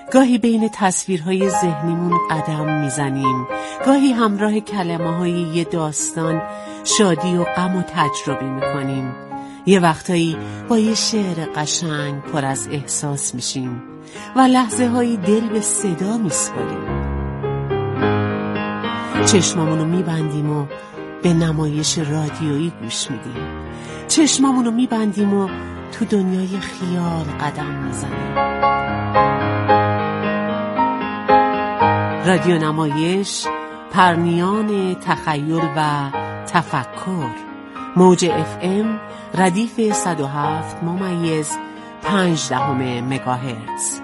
گاهی بین تصویرهای ذهنیمون قدم میزنیم، گاهی همراه کلمه‌های یه داستان شادی و غم و تجربه میکنیم. یه وقتایی با یه شعر قشنگ پر از احساس میشیم و لحظه هایی دل به صدا میسپاریم. چشمامونو میبندیم و به نمایش رادیویی گوش میدیم. چشمامونو میبندیم و تو دنیای خیال قدم میزنیم. رادیو نمایش، پرنیان تخیل و تفکر. موج FM ردیف 107.5 مگاهرتز.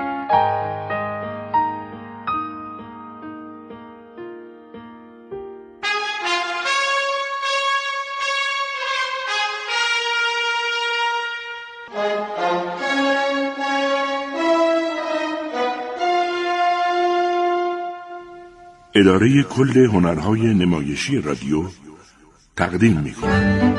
اداره کل هنرهای نمایشی رادیو تقدیم می‌کند.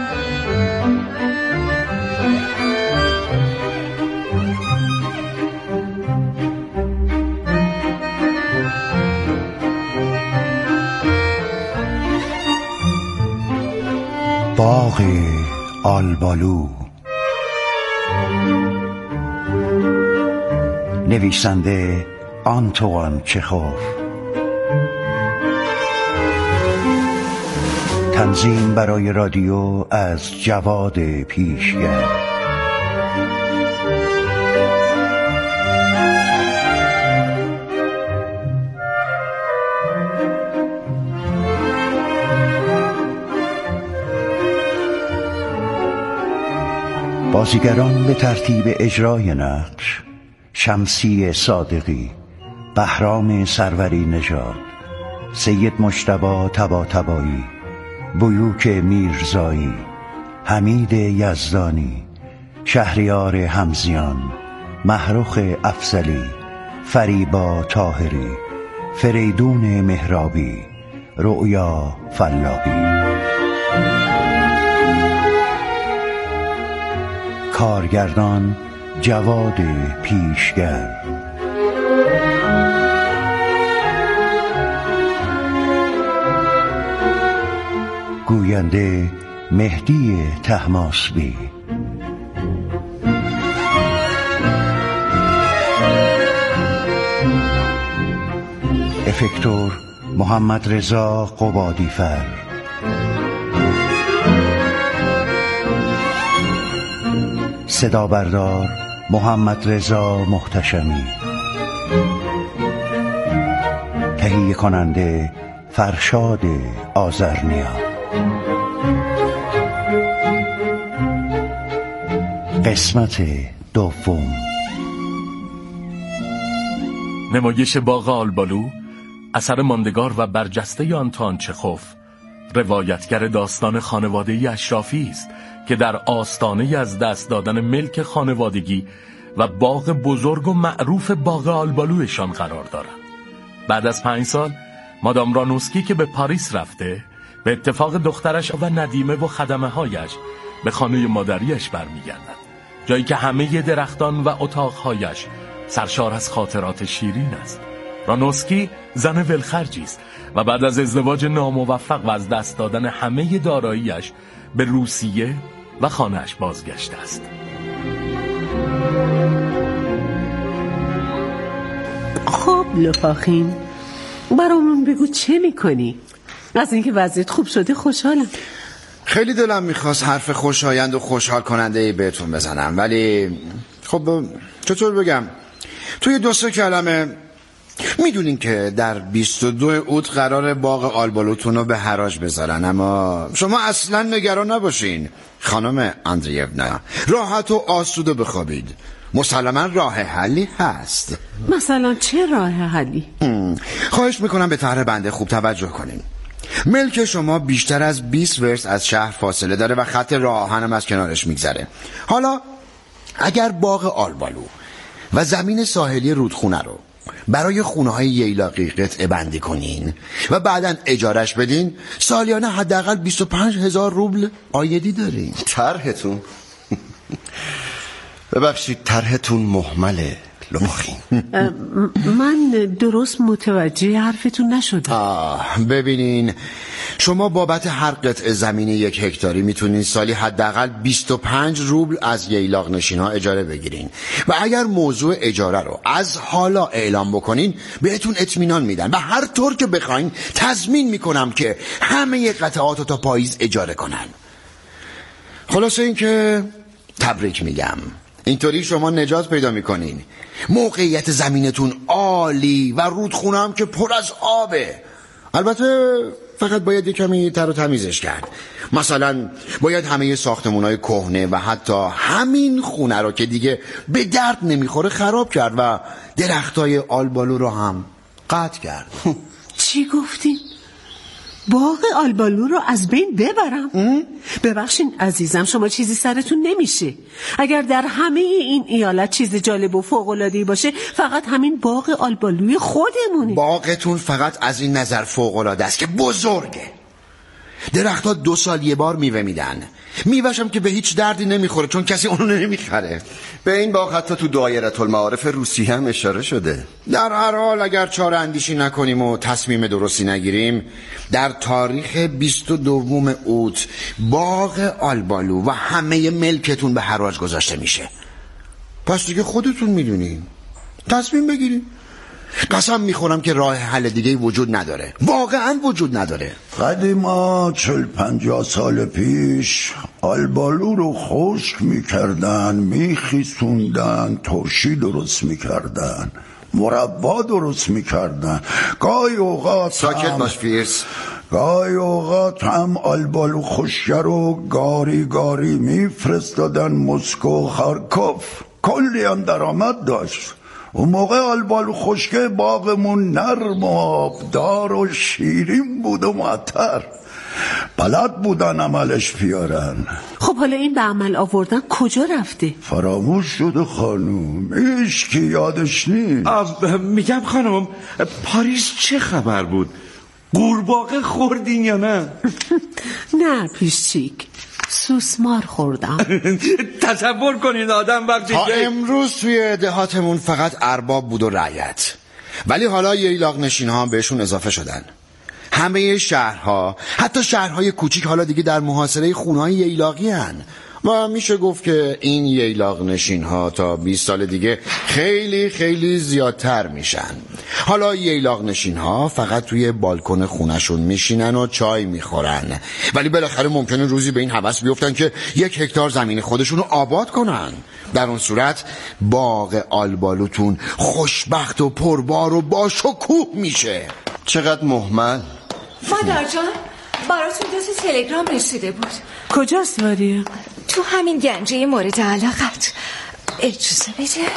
باغ آلبالو. نویسنده آنتوان چخوف. تنظیم برای رادیو از جواد پیشگر. بازیگران به ترتیب اجرای نقش: شمسی صادقی، بهرام سروری نژاد، سید مجتبی طباطبایی، بیوک میرزایی، حمید یزدانی، شهریار همزیان، محروخ افضلی، فریبا طاهری، فریدون مهرابی، رؤیا فلاحی. کارگردان جواد پیشگر. گوینده مهدی طهماسبی. افکتور محمد رضا قبادیفر. صدا بردار محمد رضا محتشمی. تهیه کننده فرشاد آذرنیا. قسمت دوم. نمایش باغ آلبالو اثر ماندگار و برجسته آنتوان چخوف، روایتگر داستان خانواده‌ای اشرافی است که در آستانه از دست دادن ملک خانوادگی و باغ بزرگ و معروف باغ آلبالوشان قرار دارند. بعد از 5 سال مادام رانوسکی که به پاریس رفته، به اتفاق دخترش و ندیمه و خدمه‌هایش به خانه مادریش برمیگردد، جایی که همه درختان و اتاقهایش سرشار از خاطرات شیرین است. رانوسکی زن ولخرجی است و بعد از ازدواج ناموفق و از دست دادن همه داراییش به روسیه و خانه‌اش بازگشته است. خب لفاخین، برامون بگو چه میکنی؟ از اینکه وضعیت خوب شده خوشحالم. خیلی دلم میخواست حرف خوشایند و خوشحال کننده ای بهتون بزنم، ولی خب چطور بگم، توی 2-3 کلمه میدونین که در 22 اوت قرار باغ آلبالوتون رو به حراج بذارن، اما شما اصلا نگران نباشین خانم اندریونا، راحت و آسوده بخوابید. مسلما راه حلی هست. مثلا چه راه حلی؟ خواهش میکنم به طرح بنده خوب توجه کنین. ملک شما بیشتر از 20 ورس از شهر فاصله داره و خط راه آهنم از کنارش میگذره. حالا اگر باغ آلبالو و زمین ساحلی رودخونه رو برای خونه‌های ییلاقی قطعه بندی کنین و بعداً اجارش بدین، سالیانه حداقل 25,000 روبل عایدی دارین. طرحتون ببخشید طرحتون مهمله، لمخیم. من درست متوجه حرفتون نشدم. ببینین، شما بابت هر قطعه زمین 1 هکتاری میتونین سالی حداقل 25 روبل از ییلاق نشین ها اجاره بگیرین و اگر موضوع اجاره رو از حالا اعلام بکنین بهتون اطمینان میدن و هر طور که بخواین تضمین میکنم که همه قطعات رو تا پاییز اجاره کنن. خلاصه این که تبریک میگم، اینطوری شما نجات پیدا میکنین. موقعیت زمینتون عالی و رودخونه هم که پر از آبه. البته فقط باید یه کمی تر و تمیزش کرد. مثلا باید همه ساختمونای کهنه و حتی همین خونه رو که دیگه به درد نمیخوره خراب کرد و درختای آلبالو رو هم قطع کرد. چی گفتین؟ باغ آلبالو رو از بین ببرم؟ ببخشین عزیزم، شما چیزی سرتون نمیشه. اگر در همه این ایالت چیز جالب و فوق‌العاده‌ای باشه فقط همین باغ آلبالوی خودمونه. باغتون فقط از این نظر فوق‌العاده است که بزرگه. درخت‌ها 2 سال یه بار میوه میدن. میوه‌شم که به هیچ دردی نمیخوره چون کسی اونو نمیخره. به این باغ حتی تو دایره المعارف روسیه هم اشاره شده. در هر حال اگر چاره اندیشی نکنیم و تصمیم درستی نگیریم، در تاریخ 22 اوت باغ آلبالو و همه ملکتون به حراج گذاشته میشه. پس دیگه خودتون میدونین، تصمیم بگیریم. قسم میخورم که راه حل دیگه وجود نداره، واقعا وجود نداره. قدیما 40-50 سال پیش آلبالو رو خشک میکردن، میخیسوندن، ترشی درست میکردن، مربا درست میکردن. گاهی اوقات ساکت باش فیرس. گاهی اوقات هم آلبالو خشک رو گاری گاری میفرستادن مسکو، خارکوف. کلی هم درآمد داشت. اون موقع آلبالو خشکه باغمون نرم و آبدار و شیرین بود و معطر. بلد بودن عملش بیارن. خب حالا این به عمل آوردن کجا رفته؟ فراموش شده خانوم، هیچکی یادش نیست. میگم خانم، پاریس چه خبر بود؟ قورباغه خوردین یا نه؟ نه پیشچیک، سوسمار خوردم. تصور کنین آدم وقتی تا امروز توی دهاتمون فقط ارباب بود و رعیت، ولی حالا ییلاق نشین ها بهشون اضافه شدن. همه شهرها، حتی شهرهای کوچیک، حالا دیگه در محاصره خونه‌های ییلاقی هن و میشه گفت که این ییلاق نشین ها تا 20 سال دیگه خیلی خیلی زیادتر میشن. حالا ییلاق نشین ها فقط توی بالکن خونهشون میشینن و چای میخورن، ولی بالاخره ممکنه روزی به این هوس بیفتن که 1 هکتار زمین خودشون رو آباد کنن. در اون صورت باغ آلبالوتون خوشبخت و پربار و با شکوه میشه. چقدر مهمل. مادر جان، براتون 2 تا تلگرام رسیده بود. کجاست واریا؟ تو همین گنجه مورد علاقت. اجازه بده.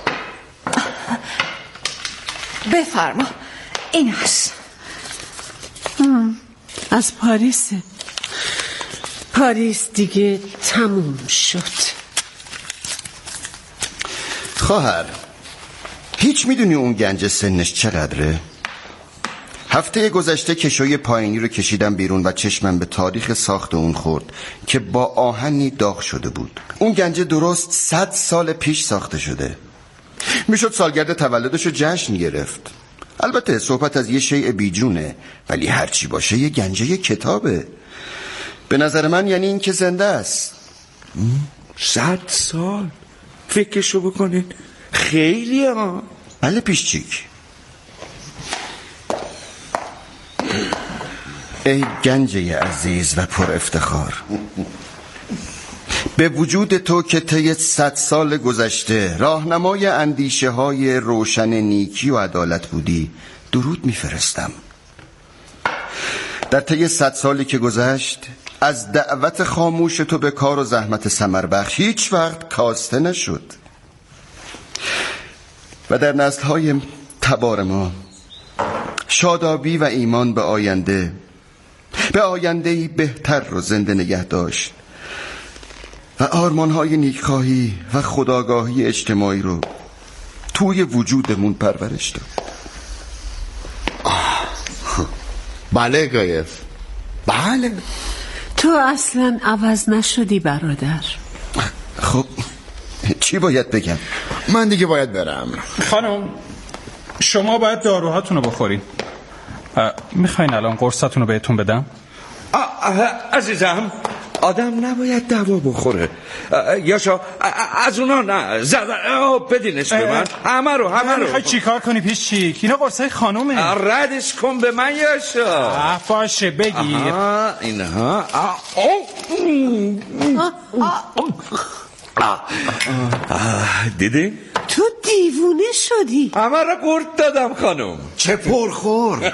بفرما، این هست. از پاریسه. پاریس دیگه تموم شد. خواهر، هیچ میدونی اون گنج سنش چقدره؟ هفته گذشته کشوی پایینی رو کشیدم بیرون و چشمم به تاریخ ساخت اون خورد که با آهنی داغ شده بود. اون گنج درست 100 سال پیش ساخته شده. میشد سالگرد تولدش رو جشن گرفت. البته صحبت از یه شیء بیجونه، ولی هرچی باشه یه گنجه کتابه. به نظر من یعنی این که زنده است. 100 سال فکرشو بکنین، خیلی ها. بله پیشچیک. ای گنجه عزیز و پر افتخار، به وجود تو که طی 100 سال گذشته راهنمای اندیشه های روشن نیکی و عدالت بودی درود میفرستم. در طی 100 سالی که گذشت از دعوت خاموش تو به کار و زحمت ثمربخش هیچ وقت کاسته نشد و در نسل‌های تبار ما شادابی و ایمان به آینده‌ای بهتر رو زنده نگه داشت و آرمان‌های نیکخواهی و خودآگاهی اجتماعی رو توی وجودمون پرورش داد. بله گایف، بله. تو اصلا عوض نشدی برادر. خب چی باید بگم؟ من دیگه باید برم. خانم شما باید داروهاتون رو بخورین. میخواین الان قرصاتون رو بهتون بدم؟ عزیزم آدم نباید دوا بخوره. یاشا از اونا نه بدینش به من. همه رو میخوای چی کار کنی پیشچیک؟ اینا قرصای خانومه. ردش کن به من یاشا. باشه بگیر. اینها دیدی؟ تو دیوونه شدی. همه را قورت دادم خانم. چه پرخور.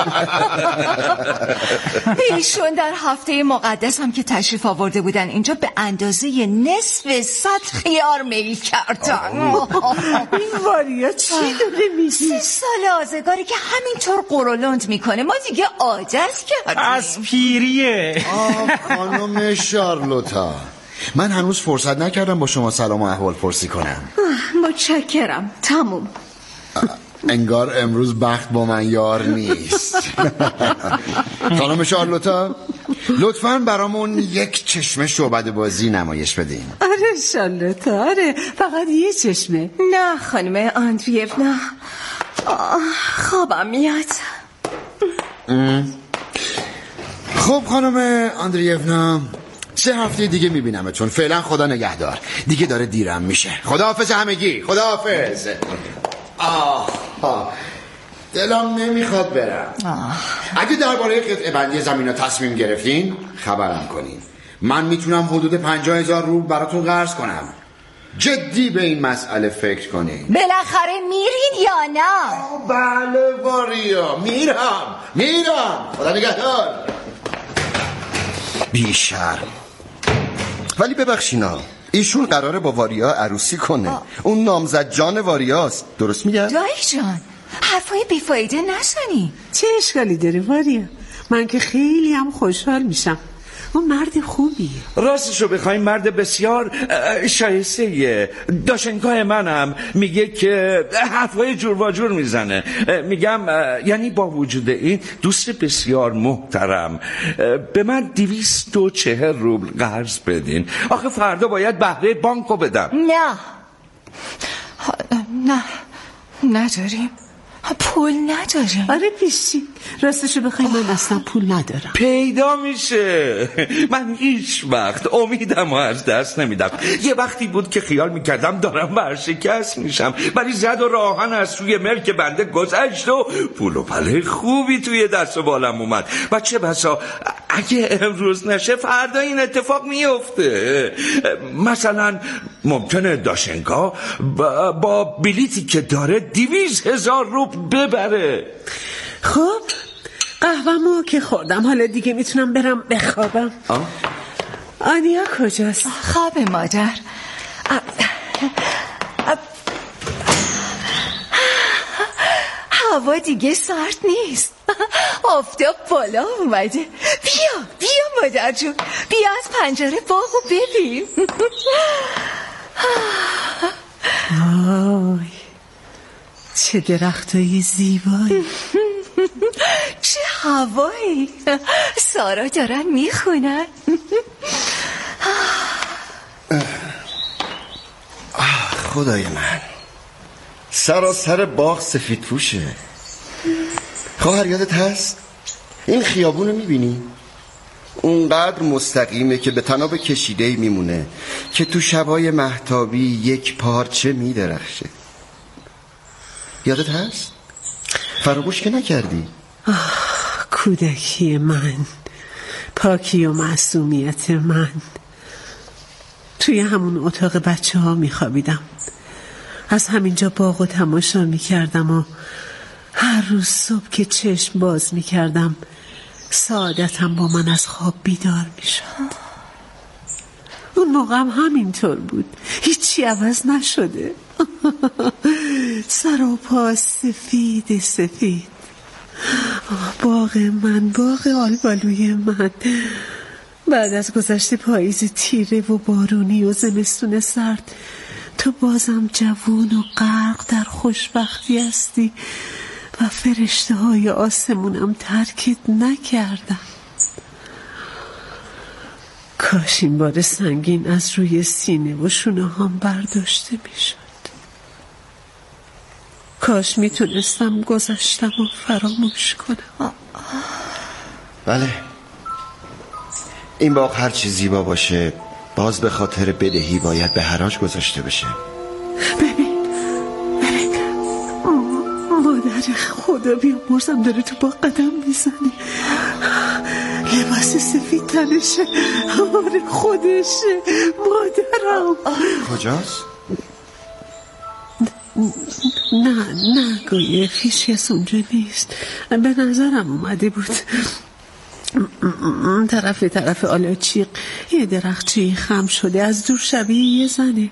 ایشون در هفته مقدس هم که تشریف آورده بودن اینجا به اندازه نصف صد خیار میل کردن. این واریا چی داره میگی؟ 3 سال آزگاری که همینطور قرولند میکنه. ما دیگه عادت کردیم. از پیریه. خانم شارلوتا، من هنوز فرصت نکردم با شما سلام و احوال پرسی کنم. متشکرم. تموم. انگار امروز بخت با من یار نیست. خانم شارلوتا، لطفاً برامون یک چشمه شعبده بازی نمایش بدین. آره شارلوتا، آره، فقط یه چشمه. نه خانم آندریونا، خوابم میاد. خب خانم آندریونا، 3 هفته دیگه میبینمتون. فعلا خدا نگهدار. دیگه داره دیرم میشه. خداحافظ همگی. خداحافظ. دلم نمیخواد برم. اگه درباره قطعه بندی زمین تصمیم گرفتین خبرم کنین. من میتونم حدود 50,000 روبل براتون قرض کنم. جدی به این مسئله فکر کنین. بالاخره میرین یا نه؟ بله واریا، میرم. خدا نگهدار. بیشرم. ولی ببخشینا، ایشون قراره با واریا عروسی کنه. اون نامزد جان واریاست. درست میگم؟ دایی جان، حرفای بیفایده نزنی. چه اشکالی داره واریا؟ من که خیلی هم خوشحال میشم. اون مرد خوبیه. راستشو بخوایم مرد بسیار شایسته‌ایه. داشنگاه منم میگه که حرفای جور و جور میزنه. میگم یعنی با وجود این دوست بسیار محترم، به من 240 روبل قرض بدین. آخه فردا باید بهره بانکو بدم. نه نداریم. پول نداریم. آره پیشی، راستشو بخوای من اصلا پول ندارم. پیدا میشه. من هیچ وقت امیدم رو از دست نمیدم. یه وقتی بود که خیال میکردم دارم ورشکست میشم، ولی زد و راهن از روی ملک بنده گذشت و پول و پله خوبی توی دست و بالم اومد. و چه بسا اگه امروز نشه فردا این اتفاق میفته. مثلا ممکنه داشنگا با بلیتی که داره 200,000 روبل ببره. خب قهوه‌مو که خوردم، حالا دیگه میتونم برم بخوابم. آنیا کجاست؟ خواب مادر. هوا دیگه سرد نیست. آفتاب بالا اومده. بیا مادر جون، بیا از پنجره باغو ببین. آی چه درختای زیبایی. چه هوایی. سارا دارن میخونن. خدای من، سراسر باغ سفید پوشه. خواهر یادت هست این خیابونو میبینی؟ اونقدر مستقیمه که به طناب کشیده‌ای میمونه که تو شبای مهتابی یک پارچه میدرخشه. یادت هست؟ فراموش که نکردی؟ کودکی من، پاکی و معصومیت من. توی همون اتاق بچه ها میخوابیدم. از همینجا باغ تماشا میکردم و هر روز صبح که چشم باز میکردم سعادتم با من از خواب بیدار میشد. اون موقع هم همینطور بود، هیچی عوض نشده. سر و پا سفید سفید. باغ من، باغ آلبالوی من. بعد از گذشت پاییز تیره و بارونی و زمستون سرد تو بازم جوون و غرق در خوشبختی هستی و فرشته های آسمونم ترکت نکردن. کاش این بار سنگین از روی سینه و شونه هم برداشته میشد. کاش میتونستم گذشتم و فراموش کنم. بله، این باغ هر چی زیبا باشه باز به خاطر بدهی باید به حراج گذاشته بشه. ببین مادر خدا بیامرزم داره تو باغ قدم میزنه. لباس سفید تنشه. آره خودشه. مادرم کجاست؟ نه گویه هیچ کس اونجا نیست. به نظرم اومده بود طرف آلاچیق یه درخچه‌ای خم شده، از دور شبیه یه زنه.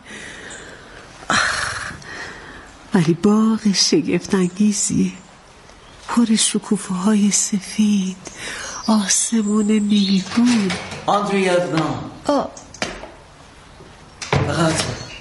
ولی باغ شگفت انگیزیه، پر شکوفه‌های سفید، آسمون نیلگون. آندریevna فقط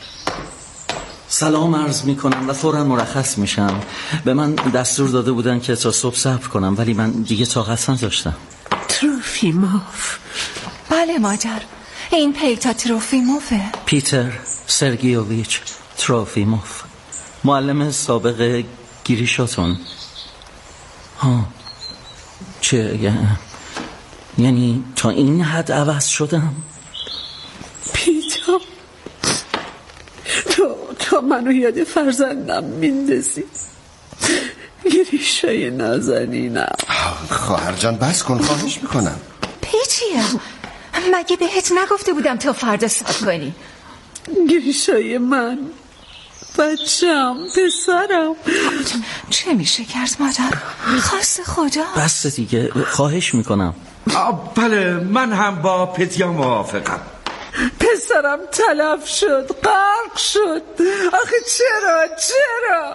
سلام عرض می کنم و فوراً مرخص میشم. به من دستور داده بودن که تا صبح صبر کنم ولی من دیگه طاقت نداشتم. تروفیموف. بله مادر، این پیتا تروفیموفه. پیتر سرگیوویچ تروفیموف، معلم سابق گریشاتون. چه یعنی تا این حد عوض شدم؟ پیتا تو منو یاد فرزندم میندازی. گریشای نازنینم. خواهر جان بس کن، خواهش میکنم. پیچیه، مگه بهت نگفته بودم تا فردا صبر کنی؟ گریشای من، بچم، پسرم. چه میشه کرد مادر؟ خواست خدا. بس دیگه، خواهش میکنم. بله، من هم با پتیا موافقم. پسرم تلف شد، غرق شد. آخه چرا؟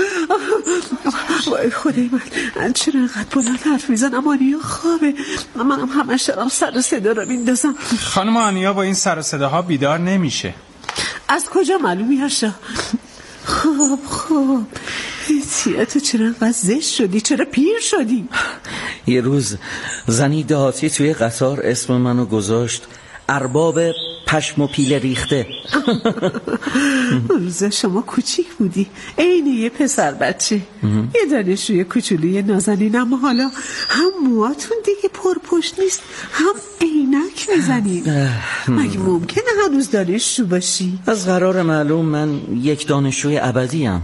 وای خدای من، چرا اینقدر بلند حرف میزنم؟ آنیا خوابه، منم همش دارم سر و صدا رو میندازم. خانم آنیا با این سر و صداها بیدار نمیشه. از کجا معلومی هاشا؟ خب تیا، تو چرا اینقدر زشت شدی؟ چرا پیر شدی؟ یه روز زنی دهاتی توی قطار اسم منو گذاشت ارباب پشم و پیله ریخته. روزا شما کوچیک بودی، عین یه پسر بچه، یه دانشجوی کوچولوی نازنین، اما حالا هم موهاتون دیگه پرپشت نیست، هم عینک میزنید. مگه ممکنه هنوز دانشجو باشی؟ از قرار معلوم من یک دانشجوی ابدیم.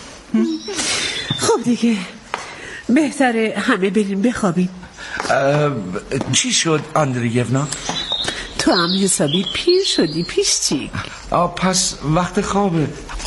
خب دیگه بهتره همه بریم بخوابیم. چی شد آندریevna؟ تو هم حسابی پیر شدی پیشچی. پس وقت خوابه.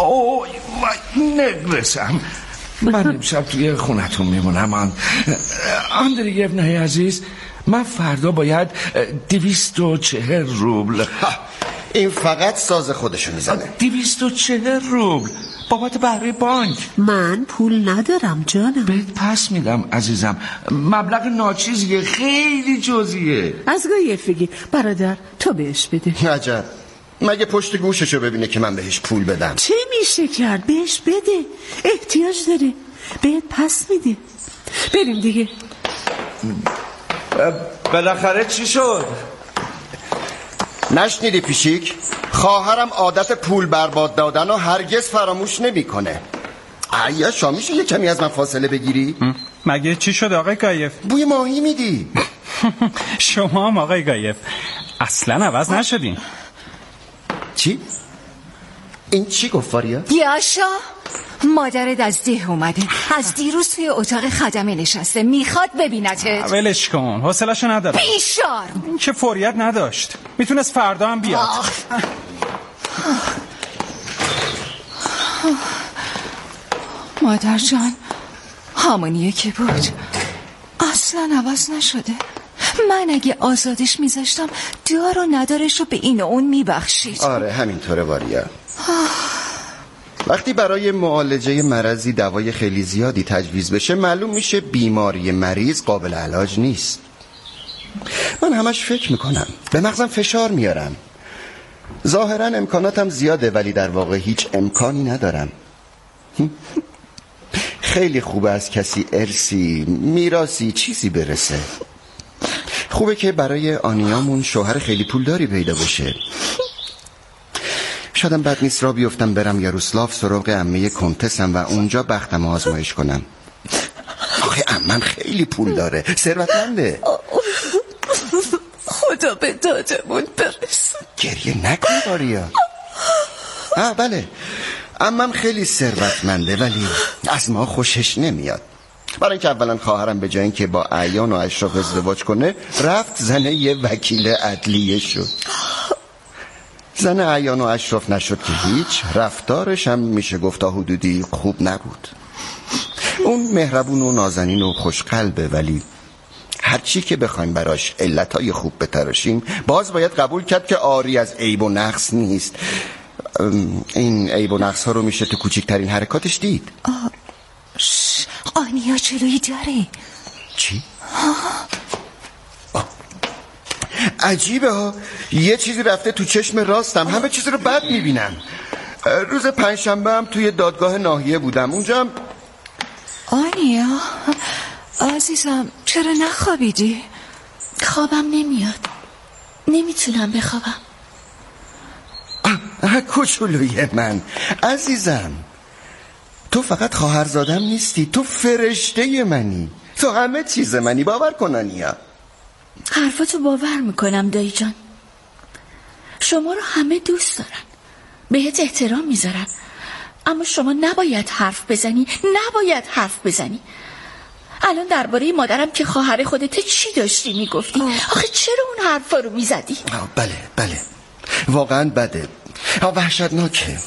نرسم. من امشب توی خونتون میمونم. آندریevna عزیز، من فردا باید 240 روبل. این فقط ساز خودشو میزنه. 240 روبل بابت بهره بانک. من پول ندارم جانم. بهت پس میدم عزیزم، مبلغ ناچیزیه، خیلی جزئیه. از گایف بگیر برادر، تو بهش بده. عجب، مگه پشت گوششو ببینه که من بهش پول بدم؟ چه میشه کرد؟ بهش بده، احتیاج داره، بهت پس میده. بریم دیگه. بالاخره چی شد؟ نشنیدی پیشیک؟ خواهرم عادت پول برباد دادن و هرگز فراموش نمیکنه. عیاشا میشه یه کمی از من فاصله بگیری؟ مگه چی شد آقای گایف؟ بوی ماهی میدی. شما هم آقای گایف اصلا عوض نشدین. چی؟ این چی گفت فاریا؟ یاشا، مادرت از ده اومده، از دیروز توی اتاق خدمه نشسته، میخواد ببینتت. ولش کن، حوصله‌شو ندارم. بیشار این که فوریت نداشت، میتونست فردا هم بیاد. مادر جان همونیه که بود، اصلا عوض نشده. من اگه آزادش میذاشتم دار و ندارش رو به این و اون میبخشید. آره همینطوره واریا. وقتی برای معالجه مرضی دوای خیلی زیادی تجویز بشه معلوم میشه بیماری مریض قابل علاج نیست. من همش فکر میکنم، به مغزم فشار میارم. ظاهرا امکاناتم زیاده ولی در واقع هیچ امکانی ندارم. خیلی خوبه از کسی ارثی، میراثی چیزی برسه. خوبه که برای آنیامون شوهر خیلی پولداری پیدا بشه. شادم بد نیست را بیفتم برم یاروسلاف سراغ عمه کنتسم و اونجا بختم آزمایش کنم. آخه عمم خیلی پول داره، ثروتمنده. خدا به دادمون برسون. گریه نکن باریا. بله، عمم خیلی ثروتمنده ولی از ما خوشش نمیاد. برای اینکه اولا خواهرم به جای اینکه با اعیان و اشراف ازدواج کنه رفت زن یه وکیل عدلیه شد. زن اعیان و اشراف نشد که هیچ، رفتارش هم میشه گفت تا حدودی خوب نبود. اون مهربون و نازنین و خوشقلبه ولی هرچی که بخوایم براش علتهای خوب بتراشیم باز باید قبول کرد که آری از عیب و نقص نیست. این عیب و نقص ها رو میشه تو کوچکترین حرکاتش دید. آنیا جلوی داره. چی؟ عجیبه ها، یه چیزی رفته تو چشم راستم، همه چیز رو بد میبینم. روز پنجشنبه هم توی دادگاه ناحیه بودم، اونجا هم... آنیا عزیزم چرا نخوابیدی؟ خوابم نمیاد، نمیتونم بخوابم. کوچولوی من عزیزم، تو فقط خواهرزادم نیستی، تو فرشته منی، تو همه چیز منی، باور کن آنیا. حرفاتو باور میکنم دایی جان. شما رو همه دوست دارن، بهت احترام میذارن، اما شما نباید حرف بزنی. الان درباره مادرم که خواهر خودت چی داشتی میگفتی؟ آخه چرا اون حرفا رو میزدی؟ بله واقعا بده، وحشتناکه.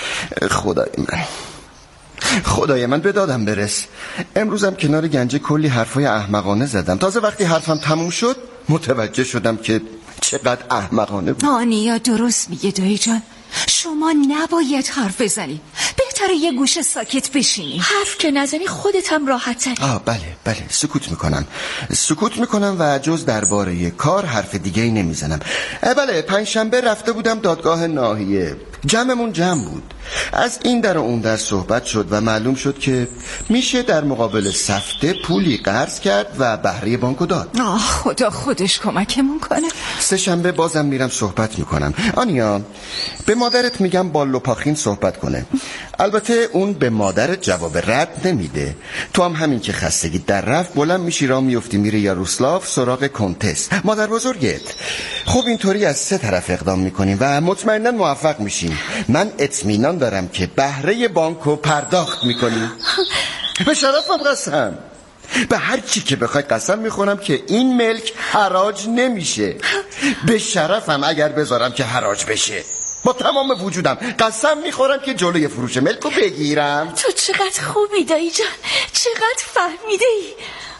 خدای من به دادم برس. امروزم کنار گنجه کلی حرفای احمقانه زدم. تازه وقتی حرفم تموم شد متوجه شدم که چقدر احمقانه بود. آنیا درست میگه دایی جان، شما نباید حرف بزنی، بهتره یه گوشه ساکت بشینی. حرف که نزنی خودت هم راحت تری. بله سکوت میکنم و جز درباره کار حرف دیگه ای نمیزنم. بله، پنجشنبه رفته بودم دادگاه ناحیه، جمعمون جمع بود. از این در و اون در صحبت شد و معلوم شد که میشه در مقابل سفته پولی قرض کرد و بهره بانکو داد. خدا خودش کمکمون کنه. سه شنبه بازم میرم صحبت میکنم. آنیا، به مادرت میگم بالو پاخین صحبت کنه. البته اون به مادرت جواب رد نمیده. تو هم همین که خستگی در رفت بلند میشی راه میفتی میره یاروسلاف سراغ کنتس مادر بزرگت. خب اینطوری از سه طرف اقدام میکنیم و مطمئنا موفق میشیم. من اطمینان دارم که بهره بانکو پرداخت میکنیم. به شرفم قسم، به هر چی که بخوای قسم میخورم که این ملک حراج نمیشه. به شرفم اگر بذارم که حراج بشه، با تمام وجودم قسم میخورم که جلوی فروش ملک رو بگیرم. تو چقدر خوبی دایی جان، چقدر فهمیده ای.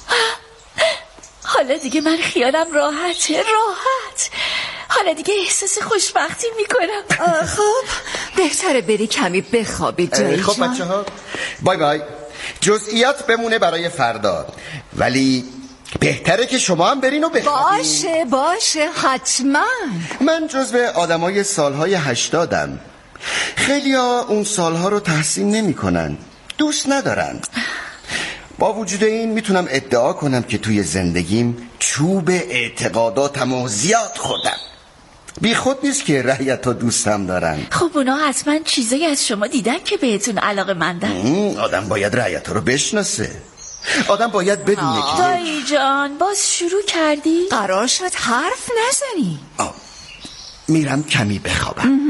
حالا دیگه من خیالم راحت. حالا دیگه احساس خوشبختی میکنم. خب بهتره بری کمی بخوابی دایی جان. خب بچه ها بای. جزئیات بمونه برای فردا، ولی بهتره که شما هم برین و بخوابین. باشه حتما. من جزو آدمای سالهای 80م. خیلیا اون سالها رو تحسین نمی کنن، دوست ندارن. با وجود این میتونم ادعا کنم که توی زندگیم چوب اعتقاداتمو زیاد خوردم. بی خود نیست که رعیت‌ها دوستم دارن. خب اونا حتما چیزایی از شما دیدن که بهتون علاقه مندن. آدم باید رعیت‌ها رو بشناسه. آدم باید بدونه که دایی جان باز شروع کردی؟ قرار شد حرف نزنی. میرم کمی بخوابم.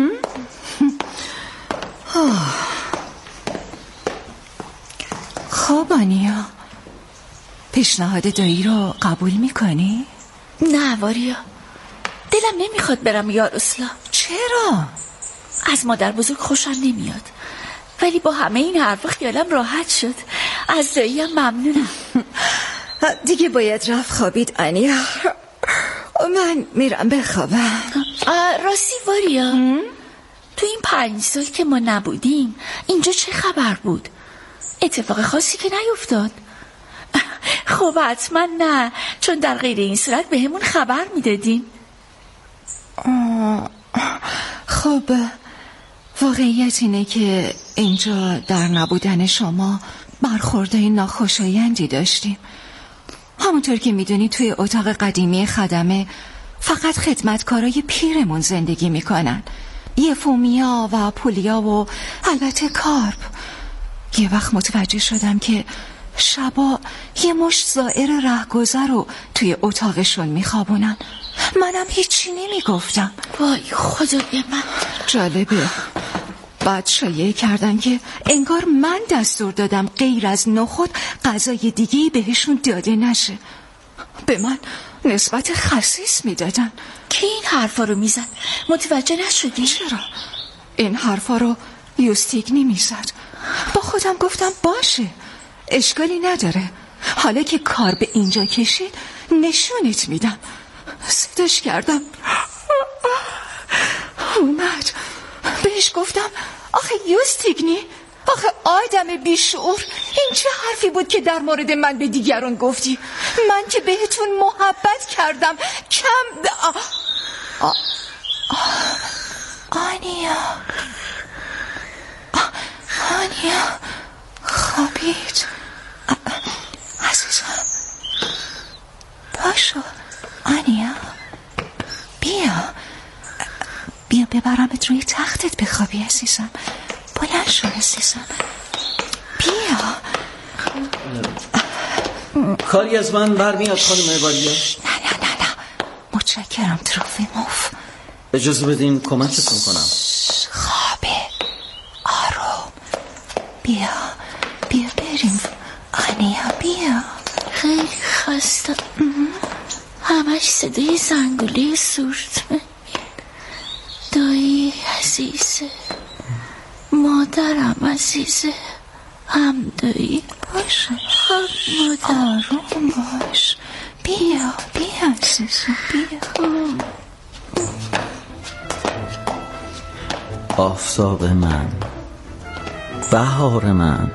خب آنیا، پیشنهاد دایی رو قبول میکنی؟ نه واریا، دلم نمیخواد برم یاروسلاف. چرا؟ از مادر بزرگ خوشم نمیاد، ولی با همه این حرفا خیالم راحت شد. از دایی هم ممنونم. دیگه باید رفت خوابید آنیا. من میرم بخوابم. راستی واریا، تو این 5 سال که ما نبودیم اینجا چه خبر بود؟ اتفاق خاصی که نیفتاد؟ خب حتما نه، چون در غیر این صورت به همون خبر میدادین. خب واقعیت اینه که اینجا در نبودن شما برخوردهای ناخوشایندی داشتیم. همونطور که میدونی توی اتاق قدیمی خدمه فقط خدمتکارای پیرمون زندگی میکنن. یفومیا و پولیا و البته کارپ. یه وقت متوجه شدم که شبا یه مشت زائر رهگذر رو توی اتاقشون میخوابونن. منم هیچی نمیگفتم. وای خدای من. جالبه. بعد شایعه کردن که انگار من دستور دادم غیر از نخود غذای دیگه‌ای بهشون داده نشه. به من نسبت خسیس میدادن. کی این حرفا رو میزد؟ متوجه نشدی؟ چرا؟ این حرفا رو یوستیگنی میزد. با خودم گفتم باشه، اشکالی نداره. حالا که کار به اینجا کشید نشونت میدم. صداش کردم، اومد. بهش گفتم آخه یوستیگنی، آخه آدم بیشعور، این چه حرفی بود که در مورد من به دیگران گفتی؟ من که بهتون محبت کردم. کم آنیا خوابید. عزیزم باشو. آنیا بیا ببرمت روی تختت بخوابی عزیزم. بلند شو عزیزم، بیا. کاری از من برمیاد خانم والیا؟ نه متشکرم تروفیموف. اجازه بدین کمکتون کنم. خوابه، آروم. بیا بریم. آنیا بیا. خیلی خستم. همش صدای زنگوله سورت میاد. دایی عزیزه، مادرم عزیزه، هم دایی باشه، هم مادر. آروم باش. بیا عزیزم بیا. آفتاب من، بهار من.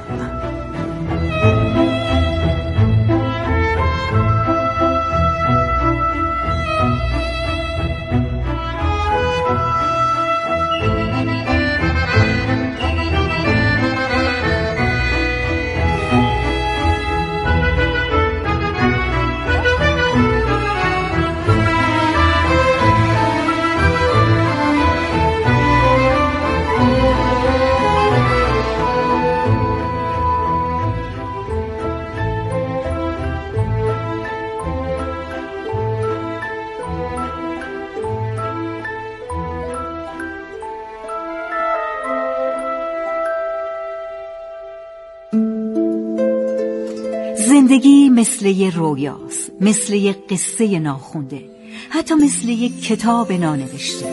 زندگی مثل یه رویاست، مثل یه قصه ناخونده، حتی مثل یه کتاب نانوشته.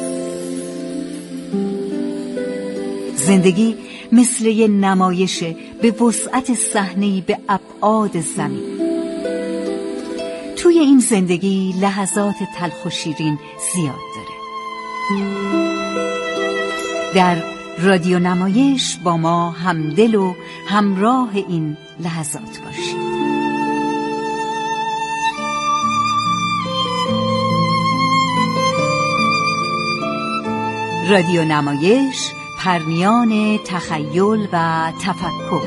زندگی مثل یه نمایش به وسعت صحنه‌ای به ابعاد زمین. توی این زندگی لحظات تلخ و شیرین زیاد داره. در رادیو نمایش با ما همدل و همراه این لحظات باشید. رادیو نمایش، پرمیان تخیل و تفکر.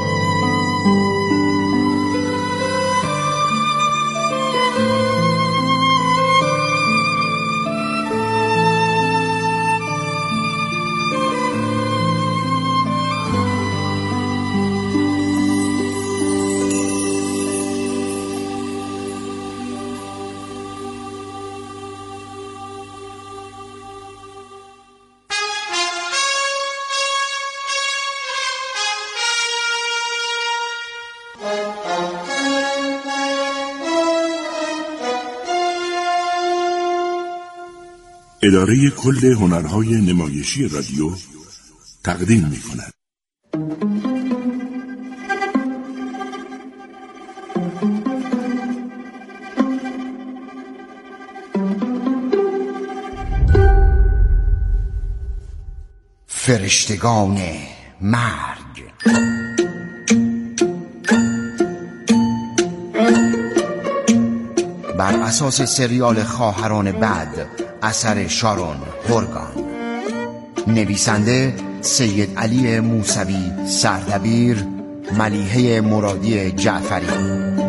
اداره کل هنرهای نمایشی رادیو تقدیم می‌کند. فرشتگان مرگ. بر اساس سریال خواهران بد اثر شارون هورگان. نویسنده سید علی موسوی، سردبیر ملیحه مرادی جعفری.